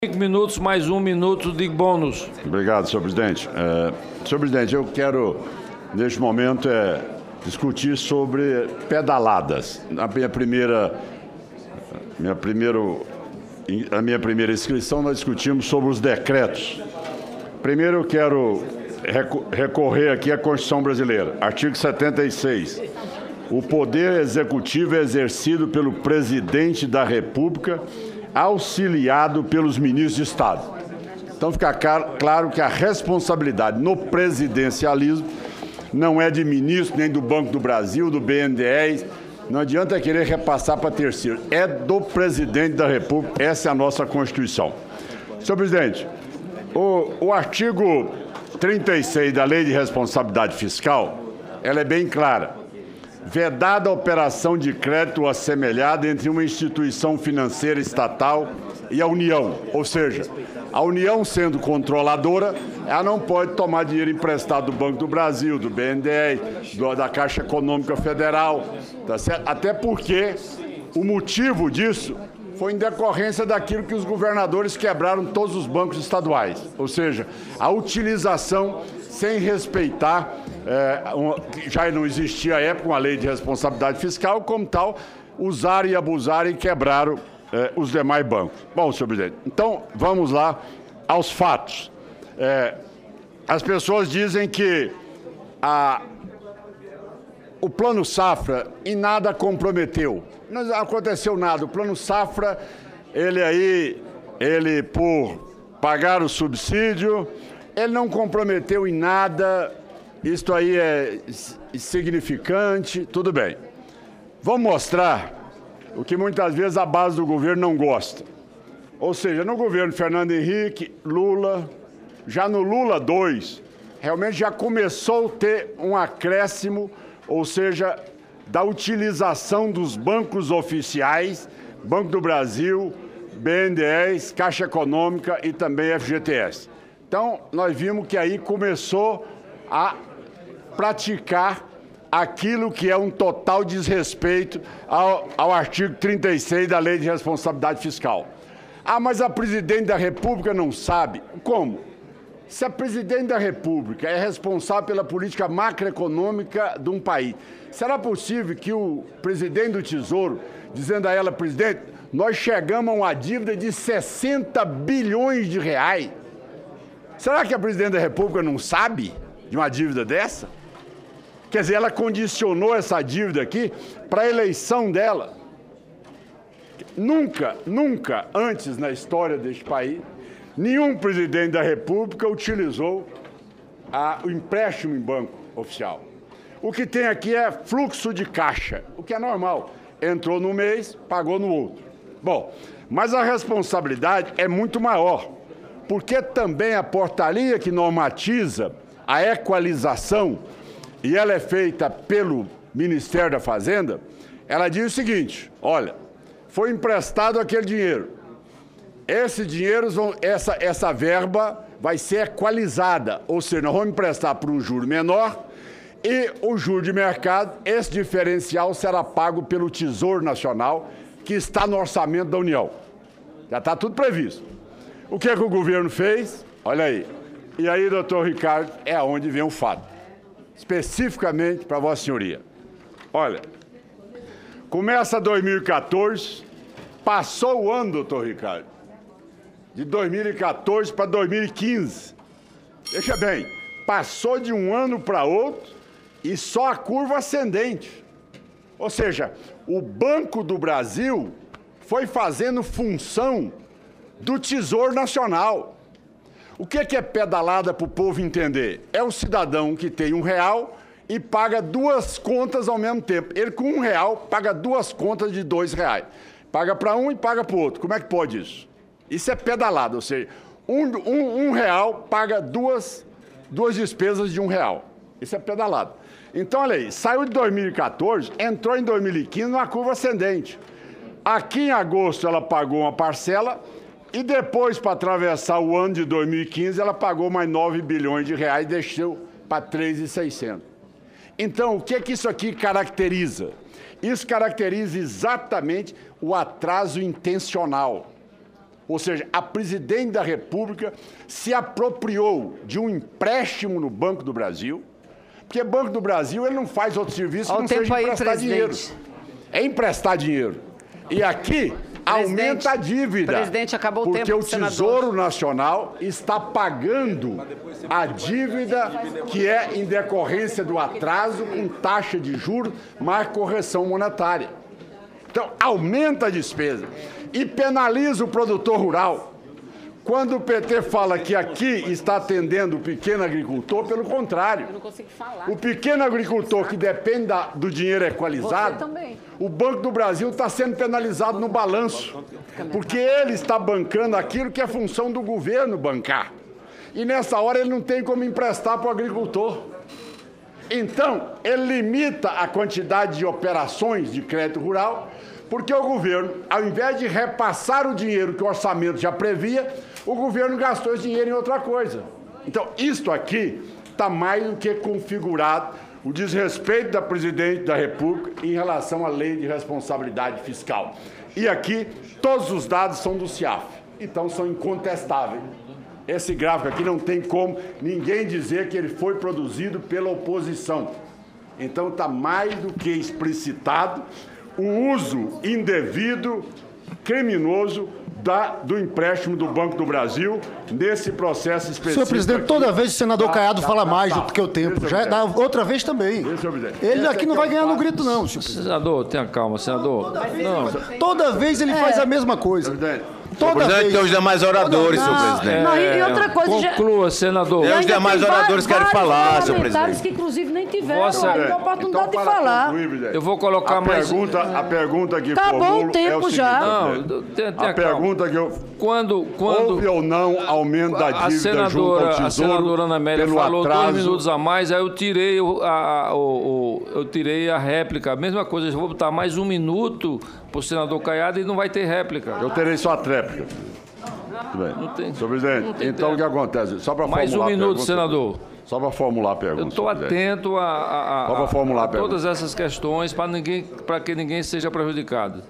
5 minutos mais 1 minuto de bônus. Obrigado, senhor presidente. Senhor presidente, eu quero, neste momento, discutir sobre pedaladas. A minha primeira inscrição, nós discutimos sobre os decretos. Primeiro, eu quero recorrer aqui à Constituição Brasileira, artigo 76. O poder executivo é exercido pelo presidente da República, auxiliado pelos ministros de Estado. Então fica claro que a responsabilidade no presidencialismo não é de ministro, nem do Banco do Brasil, do BNDES, não adianta querer repassar para terceiro, é do presidente da República, essa é a nossa Constituição. Senhor presidente, o artigo 36 da Lei de Responsabilidade Fiscal, ela é bem clara. Vedada a operação de crédito assemelhada entre uma instituição financeira estatal e a União. Ou seja, a União sendo controladora, ela não pode tomar dinheiro emprestado do Banco do Brasil, do BNDES, da Caixa Econômica Federal, tá certo? Até porque o motivo disso foi em decorrência daquilo que os governadores quebraram todos os bancos estaduais. Ou seja, a utilização sem respeitar, já não existia à época uma lei de responsabilidade fiscal, como tal, usaram e abusaram e quebraram os demais bancos. Bom, senhor presidente, então vamos lá aos fatos. As pessoas dizem que o Plano Safra em nada comprometeu. Não aconteceu nada. O Plano Safra, ele por pagar o subsídio, ele não comprometeu em nada, isto aí é insignificante, tudo bem. Vamos mostrar o que muitas vezes a base do governo não gosta. Ou seja, no governo Fernando Henrique, Lula, já no Lula 2, realmente já começou a ter um acréscimo, ou seja, da utilização dos bancos oficiais, Banco do Brasil, BNDES, Caixa Econômica e também FGTS. Então, nós vimos que aí começou a praticar aquilo que é um total desrespeito ao artigo 36 da Lei de Responsabilidade Fiscal. Ah, mas a presidente da República não sabe. Como? Se a presidente da República é responsável pela política macroeconômica de um país, será possível que o presidente do Tesouro, dizendo a ela, presidente, nós chegamos a uma dívida de 60 bilhões de reais, será que a presidente da República não sabe de uma dívida dessa? Quer dizer, ela condicionou essa dívida aqui para a eleição dela. Nunca antes na história deste país, nenhum presidente da República utilizou o empréstimo em banco oficial. O que tem aqui é fluxo de caixa, o que é normal. Entrou no mês, pagou no outro. Bom, mas a responsabilidade é muito maior, porque também a portaria que normatiza a equalização, e ela é feita pelo Ministério da Fazenda, ela diz o seguinte, olha, foi emprestado aquele dinheiro. Esse dinheiro, essa verba vai ser equalizada, ou seja, nós vamos emprestar por um juro menor e o juro de mercado, esse diferencial será pago pelo Tesouro Nacional, que está no orçamento da União. Já está tudo previsto. O que é que o governo fez? Olha aí. E aí, doutor Ricardo, é onde vem o fato. Especificamente para Vossa Senhoria. Olha, começa 2014, passou o ano, doutor Ricardo, de 2014 para 2015. Veja bem, passou de um ano para outro e só a curva ascendente. Ou seja, o Banco do Brasil foi fazendo função do Tesouro Nacional. O que é pedalada para o povo entender? É o cidadão que tem R$1 e paga duas contas ao mesmo tempo. Ele com R$1 paga duas contas de R$2. Paga para um e paga para o outro. Como é que pode isso? Isso é pedalada, ou seja, R$1 paga duas despesas de R$1. Isso é pedalada. Então, olha aí, saiu de 2014, entrou em 2015 numa curva ascendente. Aqui em agosto ela pagou uma parcela e depois, para atravessar o ano de 2015, ela pagou mais 9 bilhões de reais e deixou para 3.600. Então, o que é que isso aqui caracteriza? Isso caracteriza exatamente o atraso intencional. Ou seja, a presidente da República se apropriou de um empréstimo no Banco do Brasil, porque o Banco do Brasil ele não faz outro serviço que não seja emprestar dinheiro. É emprestar dinheiro. E aqui aumenta a dívida. Presidente, acabou o tempo. Porque o Tesouro Nacional está pagando a dívida que é em decorrência do atraso com taxa de juros mais correção monetária. Então, aumenta a despesa e penaliza o produtor rural. Quando o PT fala que aqui está atendendo o pequeno agricultor, pelo contrário. Eu não consigo falar. O pequeno agricultor que depende do dinheiro equalizado, o Banco do Brasil está sendo penalizado no balanço, porque ele está bancando aquilo que é função do governo bancar. E nessa hora ele não tem como emprestar para o agricultor. Então, ele limita a quantidade de operações de crédito rural, porque o governo, ao invés de repassar o dinheiro que o orçamento já previa, o governo gastou esse dinheiro em outra coisa. Então, isto aqui está mais do que configurado o desrespeito da presidente da República em relação à lei de responsabilidade fiscal. E aqui, todos os dados são do CIAF, então são incontestáveis. Esse gráfico aqui não tem como ninguém dizer que ele foi produzido pela oposição. Então, está mais do que explicitado o uso indevido, criminoso, do empréstimo do Banco do Brasil nesse processo específico. Senhor presidente, aqui. toda vez o senador Caiado fala mais do que o tempo. Já da outra vez também. Ele aqui não vai ganhar no grito, não, senhor presidente. Senador, tenha calma, senador. Toda vez ele faz a mesma coisa. Toda vez. Tem os demais oradores, senhor presidente. Não, e outra coisa... Conclua, senador. E os demais oradores querem falar, senhor presidente. Que inclusive nem tiveram a oportunidade de falar. Eu vou colocar mais... A pergunta que acabou o tempo já. Não, a pergunta que eu... Quando houve ou não aumento da dívida junto ao Tesouro, a senadora Ana Amélia falou atraso. 2 minutos a mais, aí eu tirei, eu tirei a réplica. A mesma coisa, eu vou botar mais 1 minuto para o senador Caiado e não vai ter réplica. Eu terei só a tréplica. Tudo bem. Não tem, senhor presidente, não tem então tempo. o que acontece? Só para mais 1 minuto, senador. Só para formular a pergunta. Eu estou atento a todas essas questões para que ninguém seja prejudicado.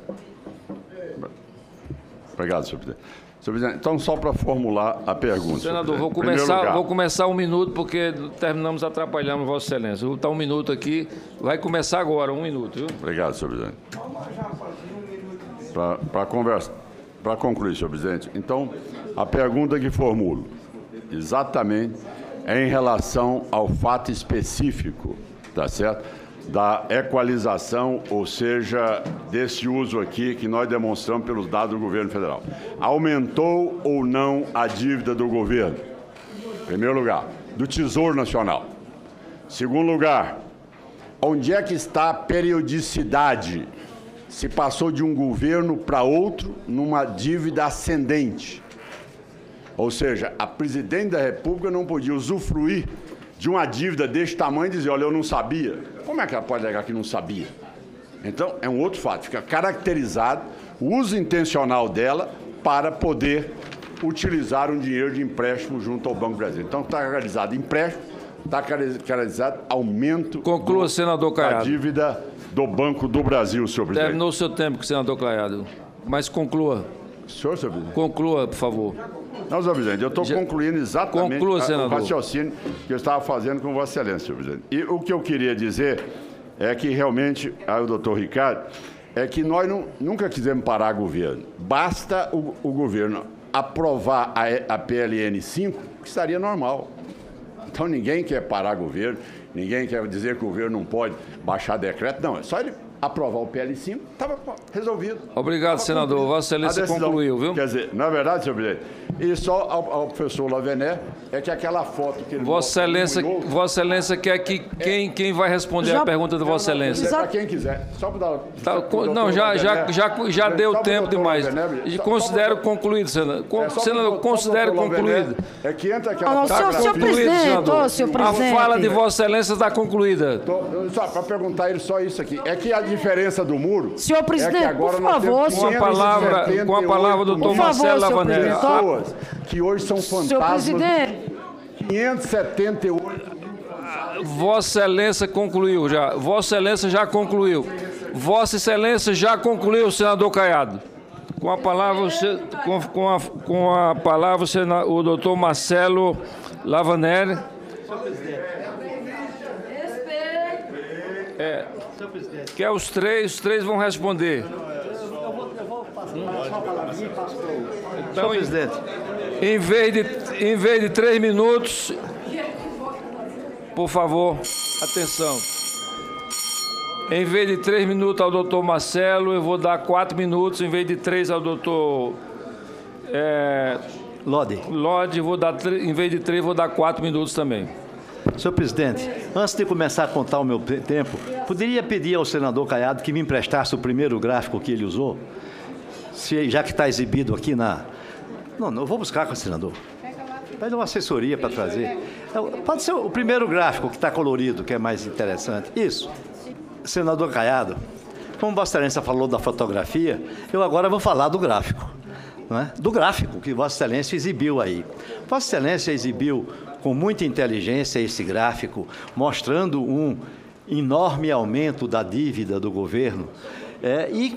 Obrigado, senhor presidente. Senhor presidente, então só para formular a pergunta. Senador, vou começar 1 minuto porque terminamos atrapalhando Vossa Excelência. Vou botar 1 minuto aqui, vai começar agora, 1 minuto, viu? Obrigado, senhor presidente. Para concluir, senhor presidente, então, a pergunta que formulo exatamente é em relação ao fato específico, tá certo? Da equalização, ou seja, desse uso aqui que nós demonstramos pelos dados do governo federal. Aumentou ou não a dívida do governo? Em primeiro lugar, do Tesouro Nacional. Segundo lugar, onde é que está a periodicidade? Se passou de um governo para outro numa dívida ascendente. Ou seja, a presidente da República não podia usufruir de uma dívida deste tamanho e dizer, olha, eu não sabia. Como é que ela pode alegar que não sabia? Então, é um outro fato. Fica caracterizado o uso intencional dela para poder utilizar um dinheiro de empréstimo junto ao Banco do Brasil. Então, está caracterizado empréstimo, está caracterizado aumento Conclua, senador Caiado. da dívida do Banco do Brasil, senhor presidente. Terminou o seu tempo, senador Caiado. Mas conclua. Senhor presidente. Conclua, por favor. Não, senhor presidente, eu estou concluindo exatamente o raciocínio que eu estava fazendo com Vossa Excelência, senhor presidente. E o que eu queria dizer é que realmente, aí o doutor Ricardo, é que nós nunca quisemos parar o governo. Basta o governo aprovar a PLN 5, que estaria normal. Então ninguém quer parar o governo, ninguém quer dizer que o governo não pode baixar decreto. Não, é só ele aprovar o PL5, estava resolvido. Obrigado, senador. Vossa Excelência concluiu, viu? Quer dizer, na verdade, senhor presidente, e só ao professor Lavené, é que aquela foto que ele... Vossa Excelência quer que quem vai responder a pergunta de Vossa Excelência? Para quem quiser. Só para dar... Não, já deu tempo demais. E considero concluído, senador. Senador, considero concluído. É que entra aquela... Senhor presidente. A fala de Vossa Excelência está concluída. Só para perguntar ele só isso aqui. É que a diferença do muro... Senhor presidente, é que agora por favor... Com a palavra do doutor Marcelo Lavanelli. Pessoas que hoje são fantasmas... Senhor presidente... 578... Vossa Excelência concluiu já. Vossa Excelência já concluiu. Vossa Excelência já concluiu, senador Caiado. Com a palavra, o doutor Marcelo Lavaneri. Que é os três vão responder. Então, presidente, em vez de 3 minutos, por favor, atenção. Em vez de 3 minutos ao doutor Marcelo, eu vou dar 4 minutos. Em vez de 3 ao doutor Lodi, em vez de 3, vou dar 4 minutos também. Senhor presidente, antes de começar a contar o meu tempo, poderia pedir ao senador Caiado que me emprestasse o primeiro gráfico que ele usou? Já que está exibido aqui na... Não, eu vou buscar com o senador. Pede uma assessoria para trazer. Pode ser o primeiro gráfico que está colorido, que é mais interessante. Isso. Senador Caiado, como Vossa Excelência falou da fotografia, eu agora vou falar do gráfico. Não é? Do gráfico que Vossa Excelência exibiu aí. Vossa Excelência exibiu com muita inteligência esse gráfico, mostrando um enorme aumento da dívida do governo. E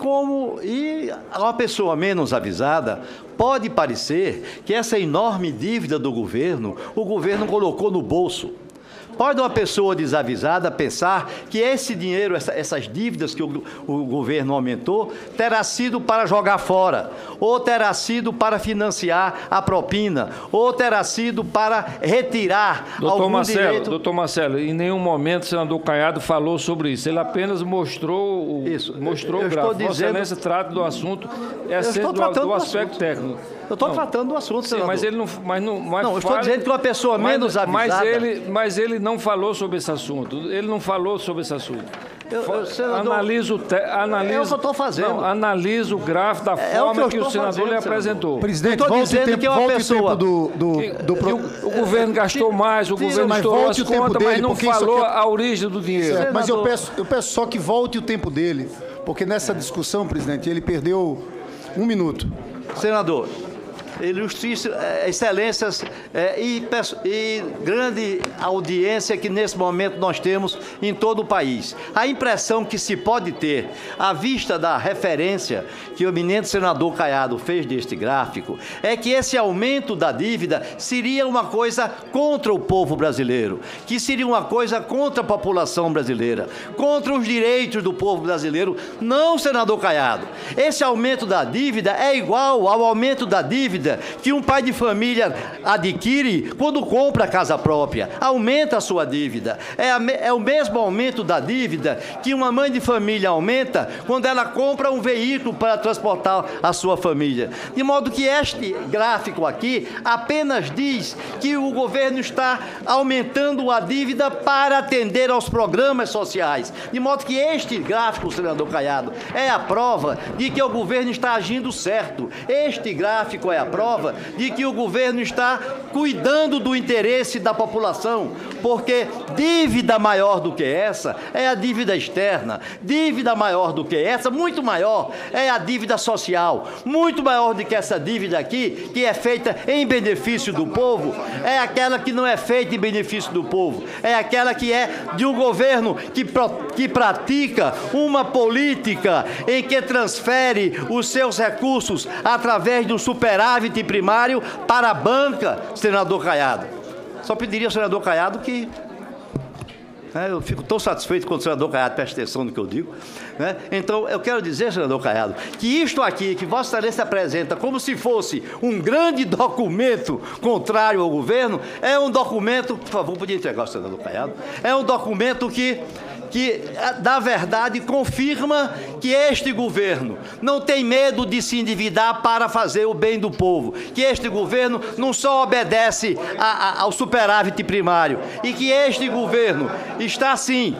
a uma pessoa menos avisada, pode parecer que essa enorme dívida do governo, o governo colocou no bolso. Pode uma pessoa desavisada pensar que esse dinheiro, essas dívidas que o governo aumentou, terá sido para jogar fora, ou terá sido para financiar a propina, ou terá sido para retirar algum direito... Doutor Marcelo, em nenhum momento o senador Caiado falou sobre isso. Ele apenas mostrou o gráfico. Vossa Excelência trata do assunto, do aspecto técnico. Eu estou tratando do assunto, senador. Mas ele não... eu estou dizendo que uma pessoa menos avisada... Mas ele não falou sobre esse assunto. Ele não falou sobre esse assunto. Analisa é o que eu estou fazendo. Não, analisa o gráfico da forma que o senador lhe apresentou. Presidente, volte o tempo do o governo gastou mais, o governo estourou as contas, mas não falou a origem do dinheiro. Certo, mas eu peço só que volte o tempo dele, porque nessa discussão, presidente, ele perdeu 1 minuto. Senador, ilustríssimo, excelências e grande audiência que nesse momento nós temos em todo o país. A impressão que se pode ter, à vista da referência que o eminente senador Caiado fez deste gráfico, é que esse aumento da dívida seria uma coisa contra o povo brasileiro, que seria uma coisa contra a população brasileira, contra os direitos do povo brasileiro. Não, senador Caiado. Esse aumento da dívida é igual ao aumento da dívida que um pai de família adquire quando compra a casa própria. Aumenta a sua dívida. É o mesmo aumento da dívida que uma mãe de família aumenta quando ela compra um veículo para transportar a sua família. De modo que este gráfico aqui apenas diz que o governo está aumentando a dívida para atender aos programas sociais. De modo que este gráfico, senador Caiado, é a prova de que o governo está agindo certo. Este gráfico é a prova de que o governo está cuidando do interesse da população, porque dívida maior do que essa é a dívida externa, dívida maior do que essa, muito maior, é a dívida social, muito maior do que essa dívida aqui, que é feita em benefício do povo, é aquela que não é feita em benefício do povo, é aquela que é de um governo que pratica uma política em que transfere os seus recursos através do superávit primário para a banca, senador Caiado. Só pediria ao senador Caiado que... eu fico tão satisfeito quando o senador Caiado presta atenção no que eu digo. Então, eu quero dizer, senador Caiado, que isto aqui, que Vossa Excelência apresenta como se fosse um grande documento contrário ao governo, é um documento... Por favor, podia entregar ao senador Caiado. É um documento que, na verdade, confirma que este governo não tem medo de se endividar para fazer o bem do povo, que este governo não só obedece ao superávit primário, e que este governo está, sim,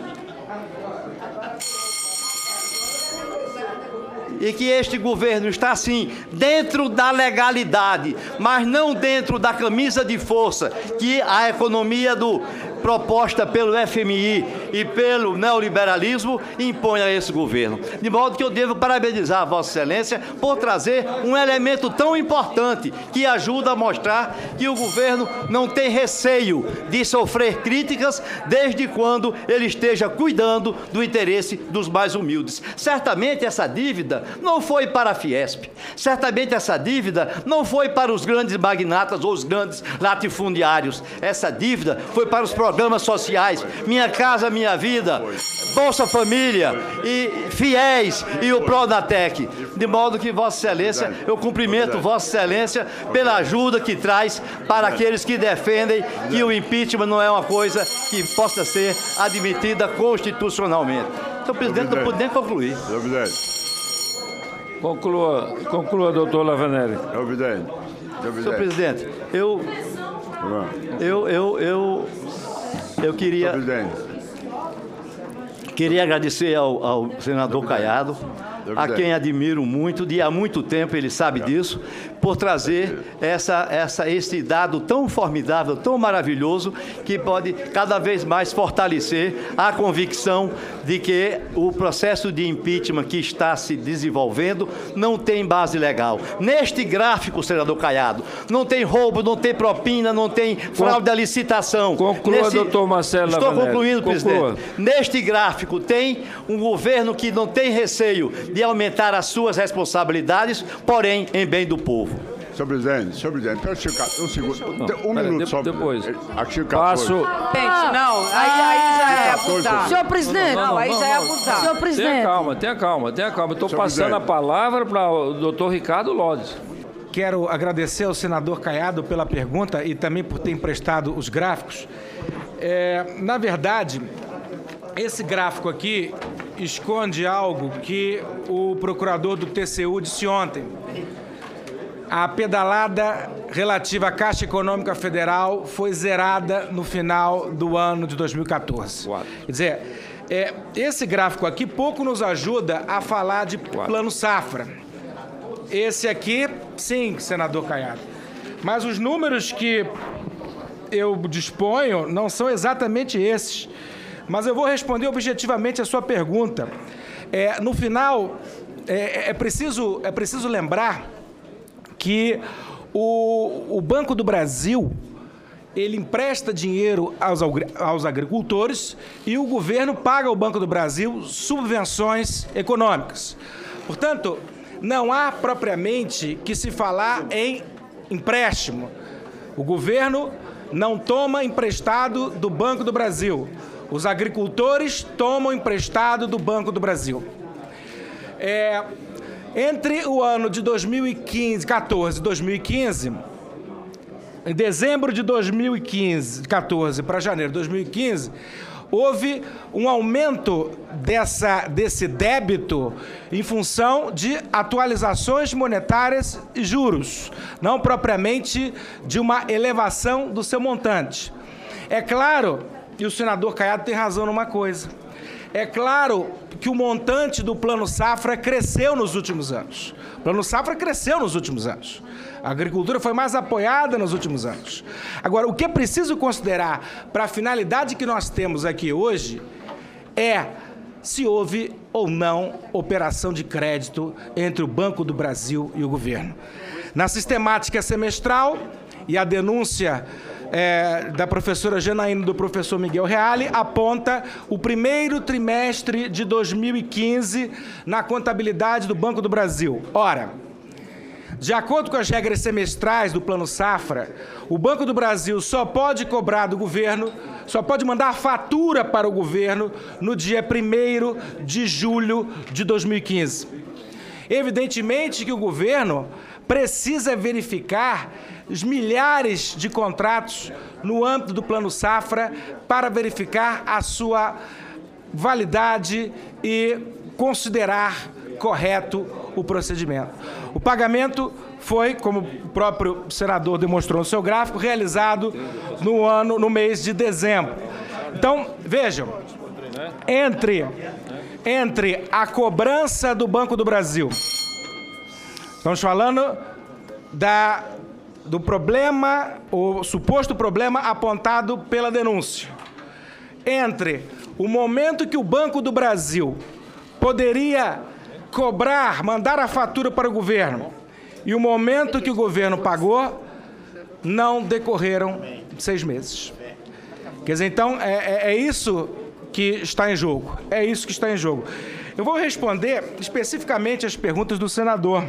dentro da legalidade, mas não dentro da camisa de força que a economia proposta pelo FMI e pelo neoliberalismo impõe a esse governo. De modo que eu devo parabenizar a Vossa Excelência por trazer um elemento tão importante que ajuda a mostrar que o governo não tem receio de sofrer críticas desde quando ele esteja cuidando do interesse dos mais humildes. Certamente essa dívida não foi para a Fiesp, certamente essa dívida não foi para os grandes magnatas ou os grandes latifundiários. Essa dívida foi para os programas sociais, Minha Casa Minha Vida, Bolsa Família, e Fiéis e o Pronatec. De modo que, Vossa Excelência, eu cumprimento Vossa Excelência pela ajuda que traz para aqueles que defendem que o impeachment não é uma coisa que possa ser admitida constitucionalmente. Senhor presidente, não pude nem concluir. Senhor presidente. Conclua, doutor Lavanelli. Senhor presidente. Senhor presidente, eu queria... Senhor presidente. Queria agradecer ao senador Caiado, a quem admiro muito, e há muito tempo ele sabe disso, por trazer esse dado tão formidável, tão maravilhoso, que pode cada vez mais fortalecer a convicção de que o processo de impeachment que está se desenvolvendo não tem base legal. Neste gráfico, senador Caiado, não tem roubo, não tem propina, não tem fraude à licitação. Conclua, doutor Marcelo Estou Lavanelli. concluindo, Conclua. presidente. Neste gráfico tem um governo que não tem receio de aumentar as suas responsabilidades, porém em bem do povo. Senhor presidente, um segundo, um minuto só. Depois. Artigo 14. Passo. Gente, não, aí já é abusar. Senhor presidente. Não, aí já é abusar. Senhor presidente. Tenha calma. Estou Senhor passando presidente. a palavra para o doutor Ricardo Lodge. Quero agradecer ao senador Caiado pela pergunta e também por ter emprestado os gráficos. Na verdade, esse gráfico aqui esconde algo que o procurador do TCU disse ontem. A pedalada relativa à Caixa Econômica Federal foi zerada no final do ano de 2014. Quer dizer, esse gráfico aqui pouco nos ajuda a falar de Plano Safra. Esse aqui, sim, senador Caiado. Mas os números que eu disponho não são exatamente esses. Mas eu vou responder objetivamente a sua pergunta. No final, é preciso lembrar que o Banco do Brasil ele empresta dinheiro aos agricultores e o governo paga ao Banco do Brasil subvenções econômicas. Portanto, não há propriamente que se falar em empréstimo. O governo não toma emprestado do Banco do Brasil. Os agricultores tomam emprestado do Banco do Brasil. Entre o ano de 2014 e 2015, em dezembro de 2014 para janeiro de 2015, houve um aumento desse débito em função de atualizações monetárias e juros, não propriamente de uma elevação do seu montante. É claro, e o senador Caiado tem razão numa coisa, é claro que o montante do Plano Safra cresceu nos últimos anos. O Plano Safra cresceu nos últimos anos. A agricultura foi mais apoiada nos últimos anos. Agora, o que é preciso considerar para a finalidade que nós temos aqui hoje é se houve ou não operação de crédito entre o Banco do Brasil e o governo. Na sistemática semestral e a denúncia da professora Janaína e do professor Miguel Reale aponta o primeiro trimestre de 2015 na contabilidade do Banco do Brasil. Ora, de acordo com as regras semestrais do Plano Safra, o Banco do Brasil só pode cobrar do governo, só pode mandar a fatura para o governo no dia 1º de julho de 2015. Evidentemente que o governo precisa verificar os milhares de contratos no âmbito do Plano Safra para verificar a sua validade e considerar correto o procedimento. O pagamento foi, como o próprio senador demonstrou no seu gráfico, realizado no mês de dezembro. Então, vejam, entre a cobrança do Banco do Brasil, estamos falando do problema, o suposto problema apontado pela denúncia. entre o momento que o Banco do Brasil poderia cobrar, mandar a fatura para o governo, e o momento que o governo pagou, não decorreram 6 meses. Quer dizer, então, é isso que está em jogo. É isso que está em jogo. Eu vou responder especificamente as perguntas do senador.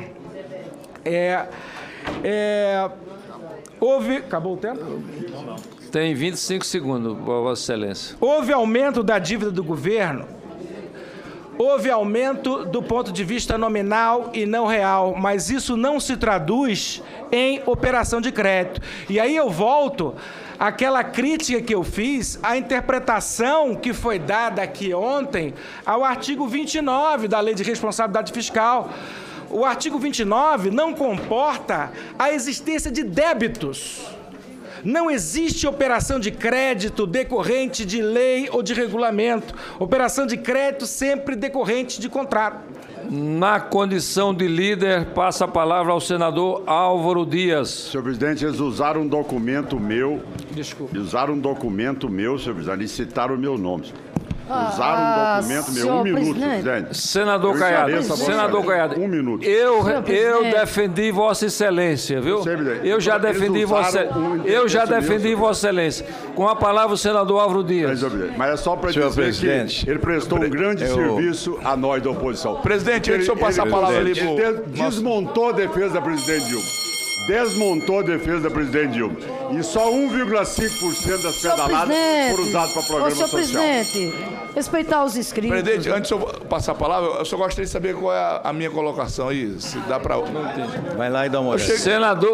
Acabou o tempo? Tem 25 segundos, Vossa Excelência. Houve aumento da dívida do governo? Houve aumento do ponto de vista nominal e não real, mas isso não se traduz em operação de crédito. E aí eu volto àquela crítica que eu fiz, à interpretação que foi dada aqui ontem ao artigo 29 da Lei de Responsabilidade Fiscal. O artigo 29 não comporta a existência de débitos. Não existe operação de crédito decorrente de lei ou de regulamento. Operação de crédito sempre decorrente de contrato. Na condição de líder, passa a palavra ao senador Álvaro Dias. Senhor presidente, eles usaram um documento meu. Desculpa. Usaram um documento meu, senhor presidente, e citaram o meu nome. Usaram um documento meu. Um minuto, presidente. Senador Caiado, senador Caiado. Um minuto. Eu defendi Vossa Excelência, viu? Eu já defendi Vossa Excelência. Com a palavra o senador Álvaro Dias. Mas é só para dizer que ele prestou um grande serviço a nós da oposição. Presidente, antes de eu passar a palavra ali pro... Ele desmontou a defesa da presidente Dilma. Desmontou a defesa da presidente Dilma. E só 1,5% das pedaladas foram usadas para programa social. Senhor presidente, respeitar os inscritos. Presidente, antes de eu passar a palavra, eu só gostaria de saber qual é a minha colocação aí, se dá para... Não entendi. Vai lá e dá uma olhada.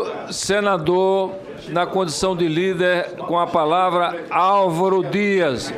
Senador, na condição de líder, com a palavra Álvaro Dias.